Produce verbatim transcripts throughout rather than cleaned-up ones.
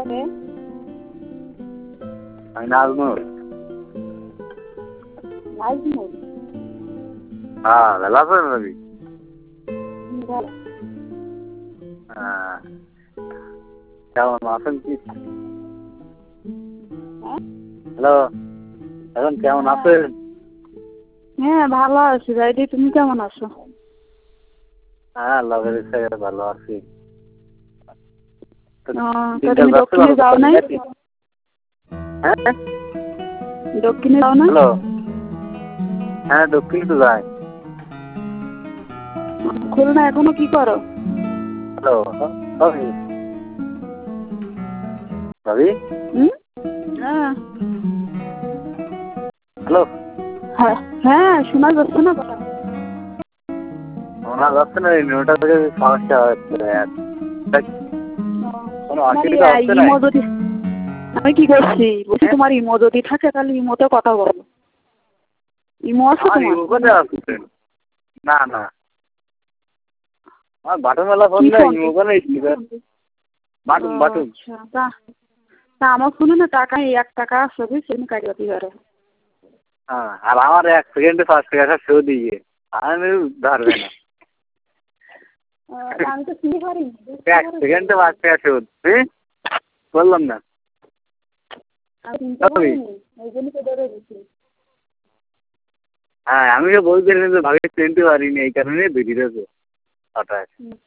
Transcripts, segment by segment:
কে? আমি নাজমুল। নাজমুল? হ্যাঁ, ভালো আছেন রবি? ভালো। হ্যাঁ, কেমন আছেন কি? হ্যাঁ? হ্যালো, এখন কেমন আছেন? হ্যাঁ, ভালো আছি ভাইদি, তুমি কেমন আছো? হ্যাঁ, আল্লাহর ইচ্ছায় ভালো আছি। তুমি দক্ষিণে যাও নাই? হ্যাঁ? দক্ষিণে যাও না? হ্যালো, হ্যাঁ দক্ষিণে তো যাই। খুলনা এখনো কি করো? হ্যালো, রবি? রবি? হুম? হ্যাঁ। হ্যালো, হ্যাঁ, হ্যাঁ শোনা যাচ্ছে না কথা। শোনা যাচ্ছে না, এই মেয়েটা থেকে সমস্যা হচ্ছে। কোনো অসুবিধা হচ্ছে না? ইমো যদি আমি কি করছি বলছি, তোমার ইমো যদি থাকে তাহলে ইমোতে কথা বলো। ইমো আছে আমার তোমার? ইমো কোথায় আছে? না না, আমার বাটন মেলা ফোন কি না, ফোন? ইমো কোনে স্পিকার বাটুন বাটুন। আচ্ছা, তা তা আমার ফোনে না টাকা এক টাকা আছে বুঝছেন, কাটতে পারে। হ্যাঁ, আর আমার এক সেকেন্ডে পাঁচ টাকা শো দিয়ে আমি ধরবে না। আমি তো চিনি পারি এক সেকেন্ডে পাঁচ টাকা শোধ, হ্যাঁ বললাম না। আমি চিনতে পারিনি, ওই জন্য তো ধরে দিচ্ছি। হ্যাঁ, আমিও বলছিলাম যে ভাবে চিনতে পারিনি, এই কারণে বেরিয়ে গেছে হঠাৎ।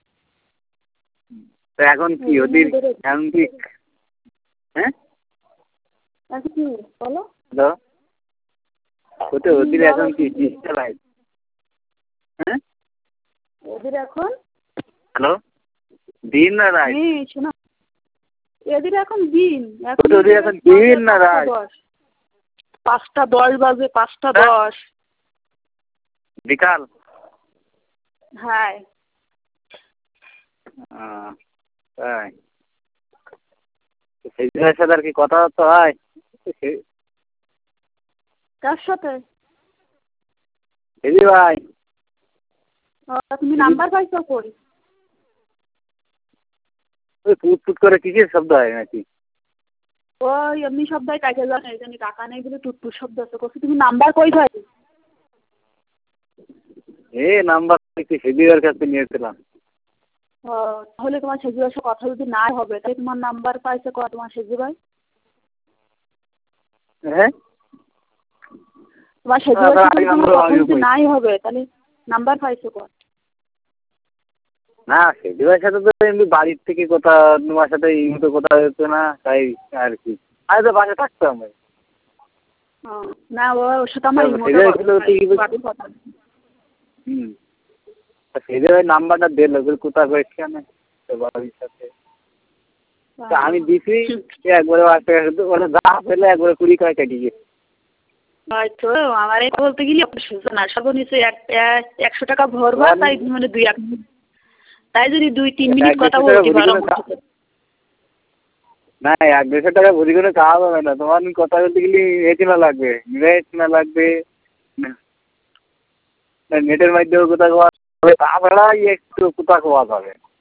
তো এখন কি ওদের এখন কি? হ্যাঁ এখন কি বলো? হ্যালো, ওতে ওদের এখন কি ডিজিটাল লাইফ? হ্যাঁ ওদের এখন হ্যালো, দিন না রাত? হ্যাঁ শোনা, এদের এখন দিন, এখন ওদের এখন দিন না রাত? দশ পাঁচটা দশ বাজে, পাঁচটা দশ বিকাল। হ্যাঁ। তাই সেই দিনের সাথে আর কি কথাবার্তা হয়? কার সাথে? দিদি ভাই। তুমি নাম্বার পাইছো কই? ওই পুট পুট করে কিসের শব্দ হয় নাকি? ওই এমনি শব্দ কাজে জানে, এই জন্য টাকা নেই বলে টুটটুট শব্দ আছে। করছি তুমি নাম্বার কই পাই? এ নাম্বার থেকে সেদিবার কাছে নিয়েছিলাম। ও তাহলে তোমার সেজুবার সাথে কথা যদি না হবে তাই তোমার নাম্বার পাইছে ক তোমার সেজু ভাই? হ্যাঁ, তোমার সেজুবার সাথে তোমার কথা যদি নাই হবে তাহলে নাম্বার পাইছে ক? না সেদিবার সাথে তো এমনি বাড়ির থেকে কথা, তোমার সাথে ইমতো কথা হতো না, তাই আর কি। আরে তো বাসা থাকতাম ভাই। না ওর সাথে আমার কথা। হুম, সেদিন নাম্বারটা দিল কোথায় কেন বাড়ির সাথে আমি দিছি, একবারে ওরা যা পেলে একবারে কুড়ি টাকা কেটে গিয়ে। হয়তো আমার এই বলতে গেলে না সর্বনিচ্চ একশো টাকা ভরবা, তাই মানে দুই এক মিনিট, তাই যদি দুই তিন মিনিট কথা বলতে পারো। না এক দেড়শো টাকা ভরি করে খাওয়া যাবে না, তোমার কথা বলতে গেলে এ কেনা লাগবে, নেট কেনা লাগবে, নেটের মাধ্যমে কোথাও তাছাড়া একটু কোথাও পাওয়া যাবে।